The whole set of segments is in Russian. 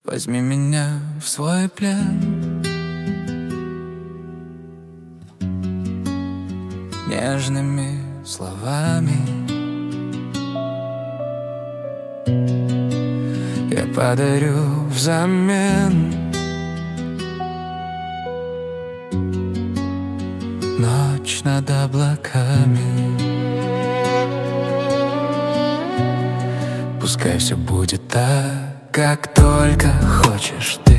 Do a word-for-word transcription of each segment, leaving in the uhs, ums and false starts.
Возьми меня в свой плен нежными словами. Я подарю взамен ночь над облаками. Пускай все будет так, как только хочешь ты.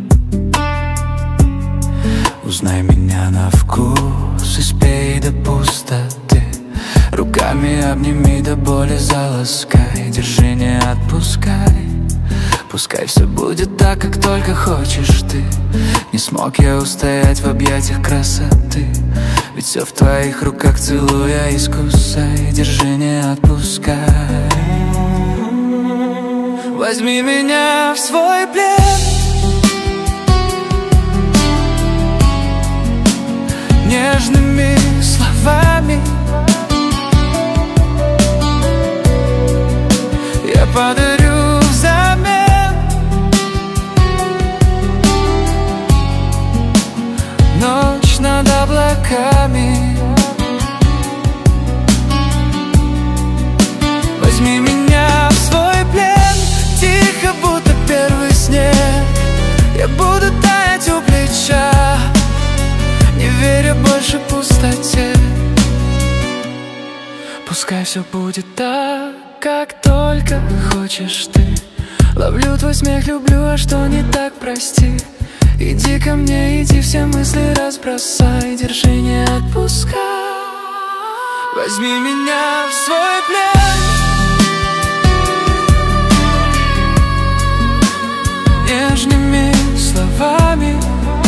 Узнай меня на вкус и спей до пустоты. Руками обними до боли, заласкай. Держи, не отпускай. Пускай все будет так, как только хочешь ты. Не смог я устоять в объятиях красоты. Ведь все в твоих руках, целуя, искусай. Держи, не отпускай. Возьми меня в свой плен нежными словами. Я подарю взамен ночь над облаками. Возьми меня в свой плен, тихо, будто первый снег. Я буду таять у плеча, не веря больше пустоте. Пускай все будет так, как только хочешь ты. Ловлю твой смех, люблю, а что не так, прости. Иди ко мне, иди, все мысли разбросай. Держи, не отпускай. Возьми меня в свой плен нежными словами.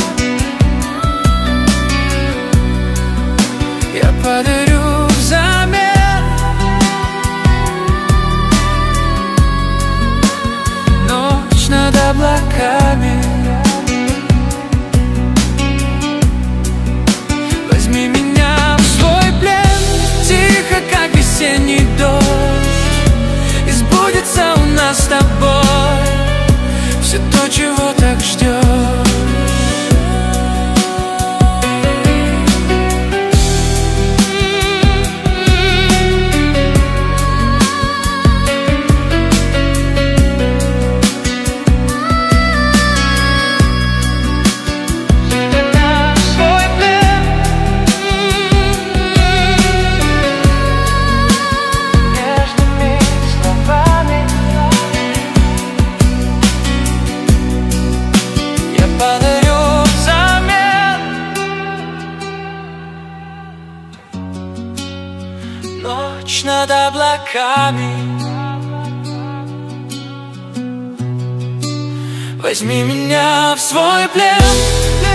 Я подарю взамен ночь над облаками. Возьми меня в свой плен, тихо, как весенний дождь. И сбудется у нас с тобой все то, чего так ждешь. Ночь над облаками. Возьми меня в свой плен.